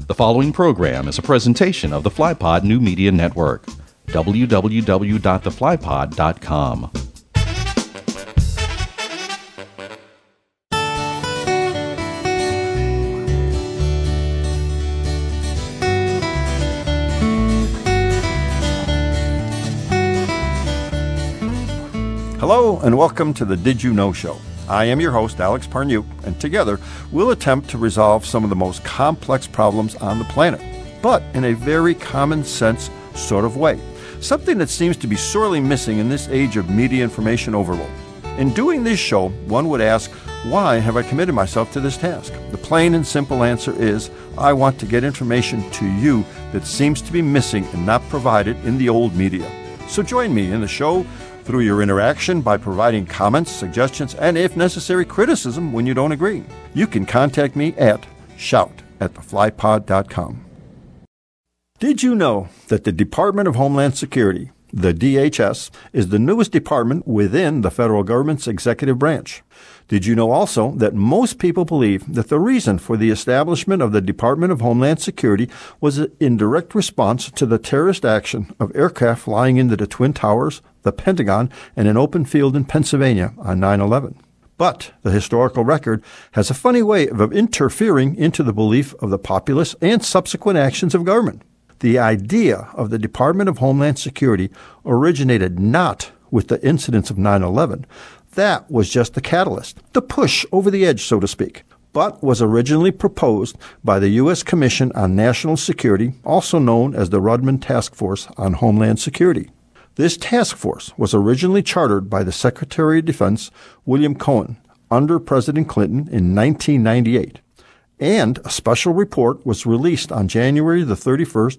The following program is a presentation of the FlyPod New Media Network. www.theflypod.com. Hello and welcome to the Did You Know Show. I am your host, Alex Parnuk, and together we'll attempt to resolve some of the most complex problems on the planet, but in a very common sense sort of way, something that seems to be sorely missing in this age of media information overload. In doing this show, one would ask, why have I committed myself to this task? The plain and simple answer is, I want to get information to you that seems to be missing and not provided in the old media. So join me in the show through your interaction by providing comments, suggestions, and if necessary, criticism when you don't agree. You can contact me at shout@theflypod.com. Did you know that the Department of Homeland Security, the DHS, is the newest department within the federal government's executive branch? Did you know also that most people believe that the reason for the establishment of the Department of Homeland Security was in direct response to the terrorist action of aircraft flying into the Twin Towers, the Pentagon, and an open field in Pennsylvania on 9/11? But the historical record has a funny way of interfering into the belief of the populace and subsequent actions of government. The idea of the Department of Homeland Security originated not with the incidents of 9/11. That was just the catalyst, the push over the edge, so to speak, but was originally proposed by the U.S. Commission on National Security, also known as the Rudman Task Force on Homeland Security. This task force was originally chartered by the Secretary of Defense, William Cohen, under President Clinton in 1998, and a special report was released on January the 31st,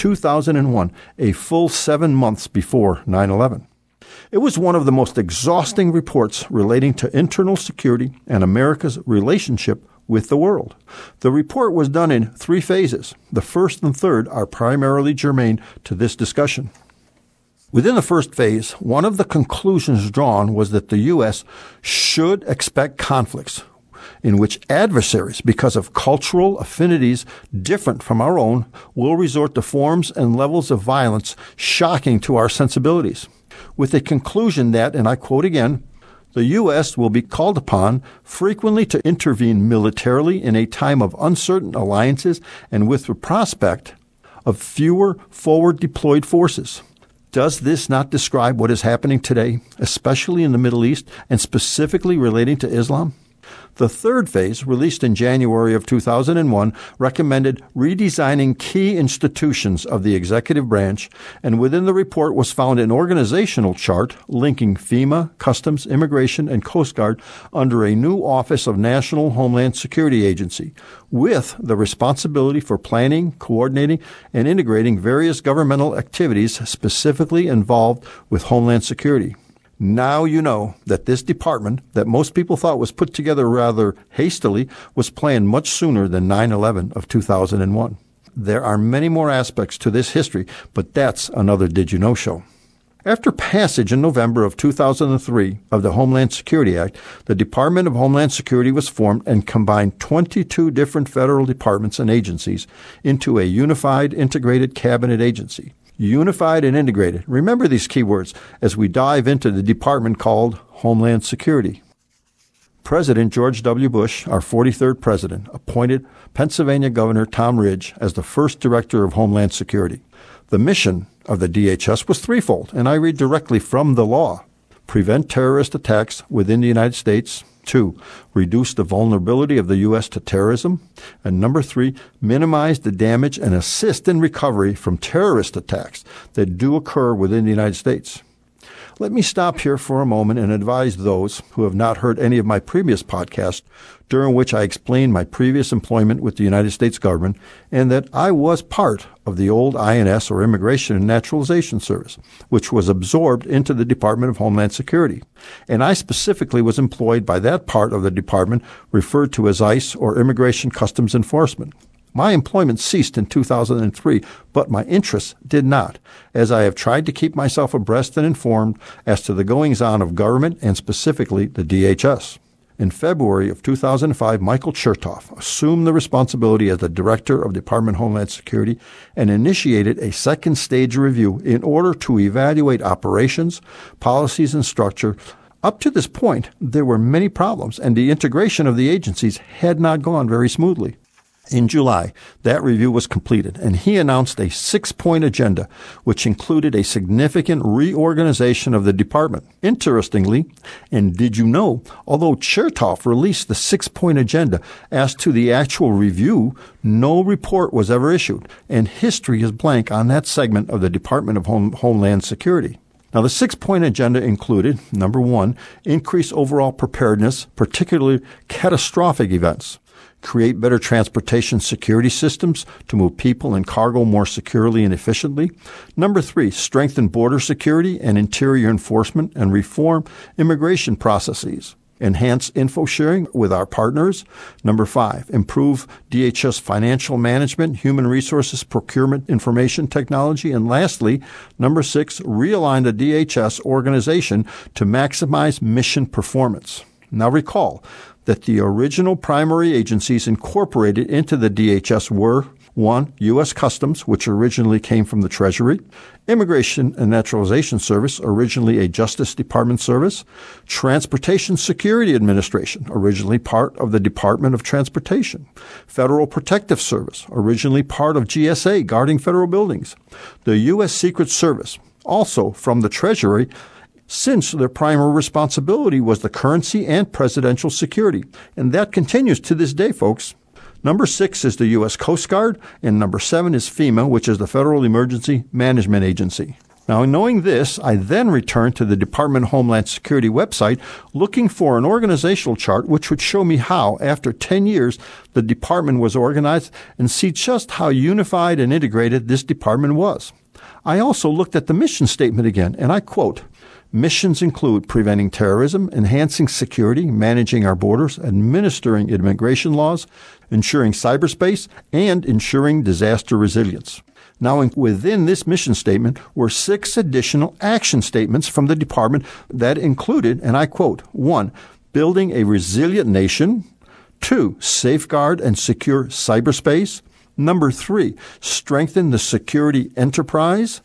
2001, a full 7 months before 9/11. It was one of the most exhausting reports relating to internal security and America's relationship with the world. The report was done in 3 phases. The first and third are primarily germane to this discussion. Within the first phase, one of the conclusions drawn was that the U.S. should expect conflicts in which adversaries, because of cultural affinities different from our own, will resort to forms and levels of violence shocking to our sensibilities, with a conclusion that, and I quote again, the U.S. will be called upon frequently to intervene militarily in a time of uncertain alliances and with the prospect of fewer forward-deployed forces. Does this not describe what is happening today, especially in the Middle East and specifically relating to Islam? The third phase, released in January of 2001, recommended redesigning key institutions of the executive branch, and within the report was found an organizational chart linking FEMA, Customs, Immigration, and Coast Guard under a new Office of National Homeland Security Agency, with the responsibility for planning, coordinating, and integrating various governmental activities specifically involved with Homeland Security. Now you know that this department, that most people thought was put together rather hastily, was planned much sooner than 9/11 of 2001. There are many more aspects to this history, but that's another Did You Know show. After passage in November of 2003 of the Homeland Security Act, the Department of Homeland Security was formed and combined 22 different federal departments and agencies into a unified, integrated cabinet agency. Unified and integrated. Remember these keywords as we dive into the department called Homeland Security. President George W. Bush, our 43rd president, appointed Pennsylvania Governor Tom Ridge as the first director of Homeland Security. The mission of the DHS was threefold, and I read directly from the law. Prevent terrorist attacks within the United States. 2, reduce the vulnerability of the U.S. to terrorism. And number 3, minimize the damage and assist in recovery from terrorist attacks that do occur within the United States. Let me stop here for a moment and advise those who have not heard any of my previous podcasts, during which I explained my previous employment with the United States government and that I was part of the old INS, or Immigration and Naturalization Service, which was absorbed into the Department of Homeland Security. And I specifically was employed by that part of the department referred to as ICE, or Immigration Customs Enforcement. My employment ceased in 2003, but my interests did not, as I have tried to keep myself abreast and informed as to the goings-on of government and specifically the DHS. In February of 2005, Michael Chertoff assumed the responsibility as the Director of Department of Homeland Security and initiated a second stage review in order to evaluate operations, policies, and structure. Up to this point, there were many problems, and the integration of the agencies had not gone very smoothly. In July, that review was completed, and he announced a 6-point agenda, which included a significant reorganization of the department. Interestingly, and did you know, although Chertoff released the 6-point agenda, as to the actual review, no report was ever issued, and history is blank on that segment of the Department of Homeland Security. Now, the 6-point agenda included, number 1, increase overall preparedness, particularly catastrophic events. Create better transportation security systems to move people and cargo more securely and efficiently. Number 3, strengthen border security and interior enforcement and reform immigration processes. Enhance info sharing with our partners. Number 5, improve DHS financial management, human resources, procurement, information technology. And lastly, number 6, realign the DHS organization to maximize mission performance. Now recall that the original primary agencies incorporated into the DHS were 1. U.S. Customs, which originally came from the Treasury; Immigration and Naturalization Service, originally a Justice Department service; Transportation Security Administration, originally part of the Department of Transportation; Federal Protective Service, originally part of GSA, guarding federal buildings; the U.S. Secret Service, also from the Treasury, since their primary responsibility was the currency and presidential security. And that continues to this day, folks. Number 6 is the U.S. Coast Guard, and number 7 is FEMA, which is the Federal Emergency Management Agency. Now, knowing this, I then returned to the Department of Homeland Security website looking for an organizational chart which would show me how, after 10 years, the department was organized and see just how unified and integrated this department was. I also looked at the mission statement again, and I quote, "Missions include preventing terrorism, enhancing security, managing our borders, administering immigration laws, ensuring cyberspace, and ensuring disaster resilience." Now, within this mission statement were 6 additional action statements from the department that included, and I quote, 1. Building a resilient nation. 2. Safeguard and secure cyberspace. Number 3. Strengthen the security enterprise.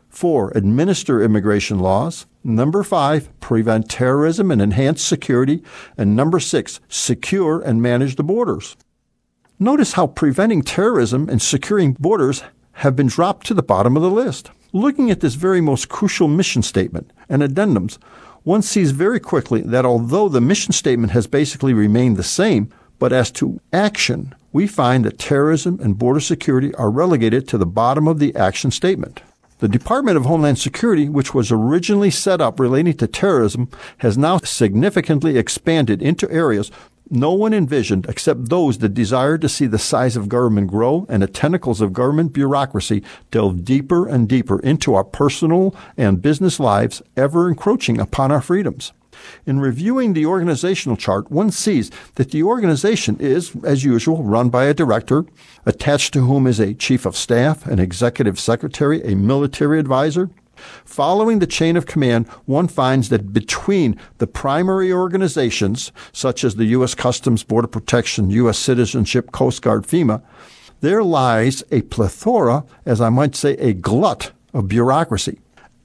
4. Administer immigration laws. Number 5. Prevent terrorism and enhance security. And number 6. Secure and manage the borders. Notice how preventing terrorism and securing borders have been dropped to the bottom of the list. Looking at this very most crucial mission statement and addendums, one sees very quickly that although the mission statement has basically remained the same, but as to action, we find that terrorism and border security are relegated to the bottom of the action statement. The Department of Homeland Security, which was originally set up relating to terrorism, has now significantly expanded into areas no one envisioned except those that desired to see the size of government grow and the tentacles of government bureaucracy delve deeper and deeper into our personal and business lives, ever encroaching upon our freedoms. In reviewing the organizational chart, one sees that the organization is, as usual, run by a director, attached to whom is a chief of staff, an executive secretary, a military advisor. Following the chain of command, one finds that between the primary organizations, such as the U.S. Customs, Border Protection, U.S. Citizenship, Coast Guard, FEMA, there lies a plethora, as I might say, a glut of bureaucracy.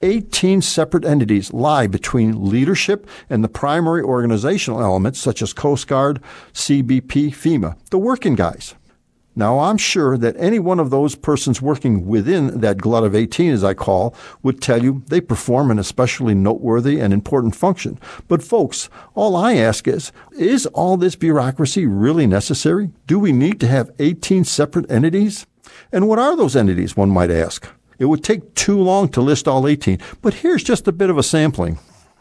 18 separate entities lie between leadership and the primary organizational elements, such as Coast Guard, CBP, FEMA, the working guys. Now, I'm sure that any one of those persons working within that glut of 18, as I call, would tell you they perform an especially noteworthy and important function. But folks, all I ask is all this bureaucracy really necessary? Do we need to have 18 separate entities? And what are those entities, one might ask? It would take too long to list all 18, but here's just a bit of a sampling.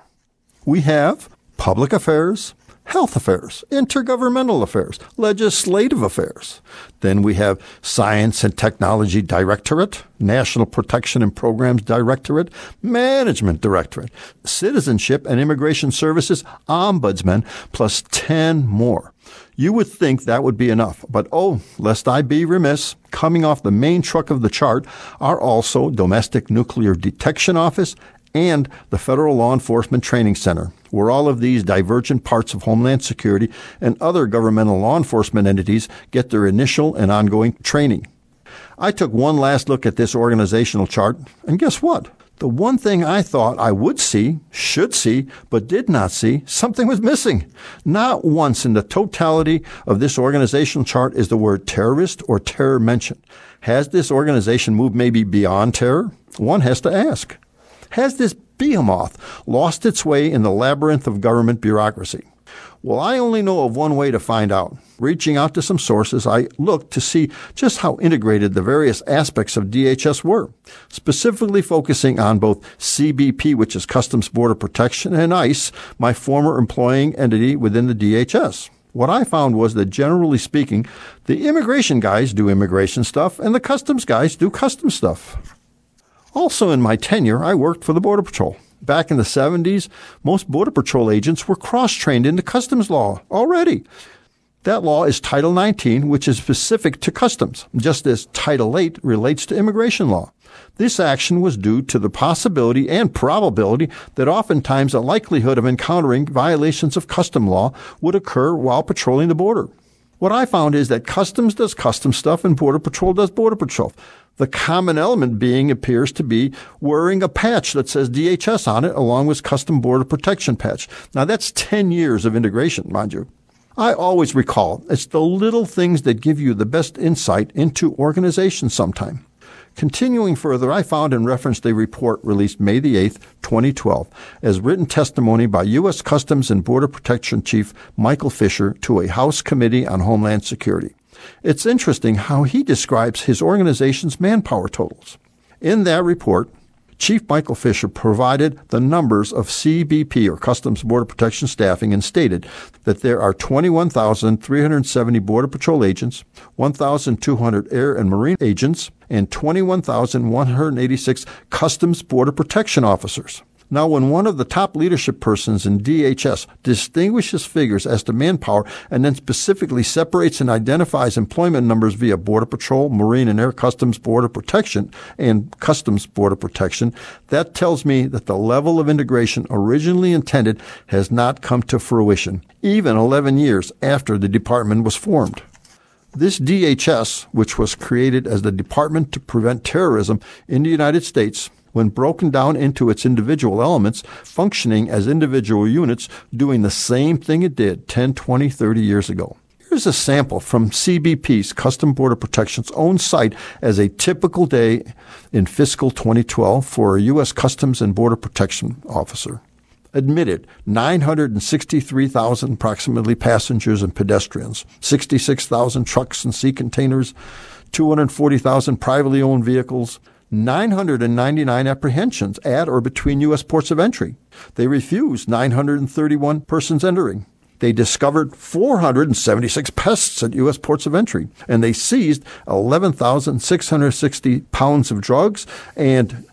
We have public affairs, health affairs, intergovernmental affairs, legislative affairs. Then we have Science and Technology Directorate, National Protection and Programs Directorate, Management Directorate, Citizenship and Immigration Services Ombudsman, plus 10 more. You would think that would be enough, but lest I be remiss, coming off the main truck of the chart are also Domestic Nuclear Detection Office, and the Federal Law Enforcement Training Center, where all of these divergent parts of Homeland Security and other governmental law enforcement entities get their initial and ongoing training. I took one last look at this organizational chart, and guess what? The one thing I thought I would see, should see, but did not see, something was missing. Not once in the totality of this organizational chart is the word terrorist or terror mentioned. Has this organization moved maybe beyond terror? One has to ask. Has this behemoth lost its way in the labyrinth of government bureaucracy? Well, I only know of one way to find out. Reaching out to some sources, I looked to see just how integrated the various aspects of DHS were, specifically focusing on both CBP, which is Customs Border Protection, and ICE, my former employing entity within the DHS. What I found was that, generally speaking, the immigration guys do immigration stuff and the customs guys do customs stuff. Also in my tenure, I worked for the Border Patrol. Back in the 70s, most Border Patrol agents were cross-trained into customs law already. That law is Title 19, which is specific to customs, just as Title 8 relates to immigration law. This action was due to the possibility and probability that oftentimes a likelihood of encountering violations of custom law would occur while patrolling the border. What I found is that Customs does customs stuff and Border Patrol does Border Patrol. The common element being appears to be wearing a patch that says DHS on it, along with Custom Border Protection patch. Now, that's 10 years of integration, mind you. I always recall it's the little things that give you the best insight into organization sometime. Continuing further, I found and referenced a report released May the 8th, 2012, as written testimony by U.S. Customs and Border Protection Chief Michael Fisher to a House Committee on Homeland Security. It's interesting how he describes his organization's manpower totals. In that report, Chief Michael Fisher provided the numbers of CBP, or Customs Border Protection staffing, and stated that there are 21,370 Border Patrol agents, 1,200 Air and Marine agents, and 21,186 Customs Border Protection officers. Now, when one of the top leadership persons in DHS distinguishes figures as to manpower and then specifically separates and identifies employment numbers via Border Patrol, Marine and Air Customs Border Protection, and Customs Border Protection, that tells me that the level of integration originally intended has not come to fruition, even 11 years after the department was formed. This DHS, which was created as the Department to Prevent Terrorism in the United States, when broken down into its individual elements, functioning as individual units, doing the same thing it did 10, 20, 30 years ago. Here's a sample from CBP's Custom Border Protection's own site as a typical day in fiscal 2012 for a U.S. Customs and Border Protection officer. Admitted 963,000 approximately passengers and pedestrians, 66,000 trucks and sea containers, 240,000 privately owned vehicles, 999 apprehensions at or between U.S. ports of entry. They refused 931 persons entering. They discovered 476 pests at U.S. ports of entry, and they seized 11,660 pounds of drugs and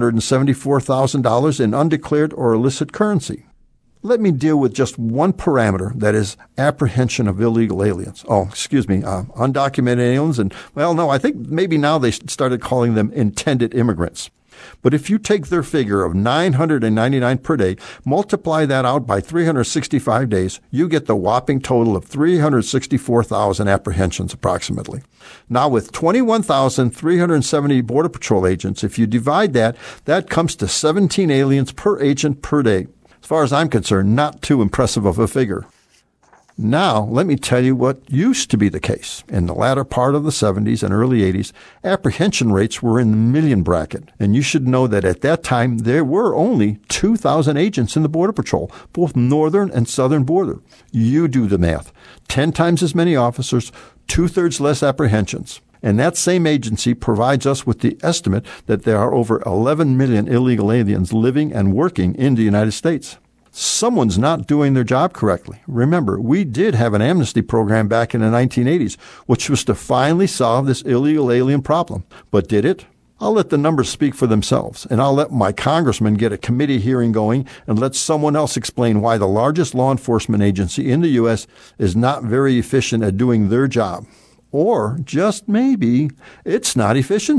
$274,000 in undeclared or illicit currency. Let me deal with just one parameter, that is apprehension of illegal aliens. Undocumented aliens. And, I think maybe now they started calling them intended immigrants. But if you take their figure of 999 per day, multiply that out by 365 days, you get the whopping total of 364,000 apprehensions approximately. Now, with 21,370 Border Patrol agents, if you divide that, that comes to 17 aliens per agent per day. As far as I'm concerned, not too impressive of a figure. Now, let me tell you what used to be the case. In the latter part of the 70s and early 80s, apprehension rates were in the million bracket. And you should know that at that time, there were only 2,000 agents in the Border Patrol, both northern and southern border. You do the math. 10 times as many officers, 2/3 less apprehensions. And that same agency provides us with the estimate that there are over 11 million illegal aliens living and working in the United States. Someone's not doing their job correctly. Remember, we did have an amnesty program back in the 1980s, which was to finally solve this illegal alien problem. But did it? I'll let the numbers speak for themselves, and I'll let my congressman get a committee hearing going and let someone else explain why the largest law enforcement agency in the U.S. is not very efficient at doing their job. Or, just maybe, it's not efficiency.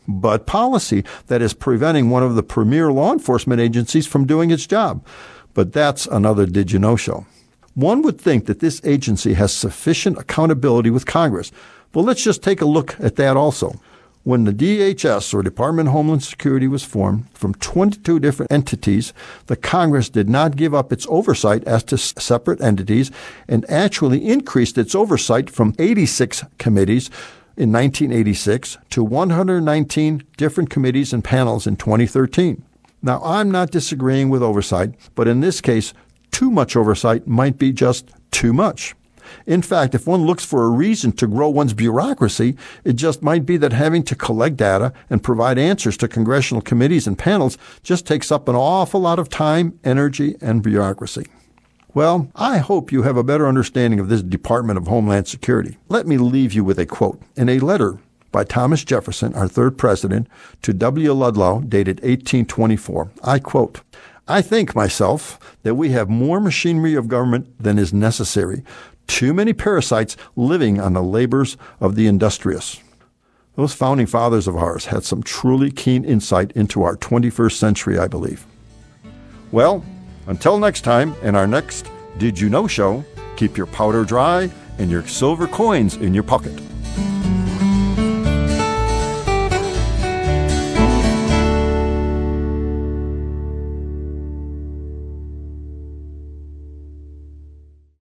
but policy that is preventing one of the premier law enforcement agencies from doing its job. But that's another Did You Know show. One would think that this agency has sufficient accountability with Congress. Well, let's just take a look at that also. When the DHS, or Department of Homeland Security, was formed from 22 different entities, the Congress did not give up its oversight as to separate entities and actually increased its oversight from 86 committees in 1986 to 119 different committees and panels in 2013. Now, I'm not disagreeing with oversight, but in this case, too much oversight might be just too much. In fact, if one looks for a reason to grow one's bureaucracy, it just might be that having to collect data and provide answers to congressional committees and panels just takes up an awful lot of time, energy, and bureaucracy. Well, I hope you have a better understanding of this Department of Homeland Security. Let me leave you with a quote in a letter by Thomas Jefferson, our third president, to W. Ludlow, dated 1824. I quote, "I think myself that we have more machinery of government than is necessary. Too many parasites living on the labors of the industrious." Those founding fathers of ours had some truly keen insight into our 21st century, I believe. Well, until next time, in our next Did You Know show, keep your powder dry and your silver coins in your pocket.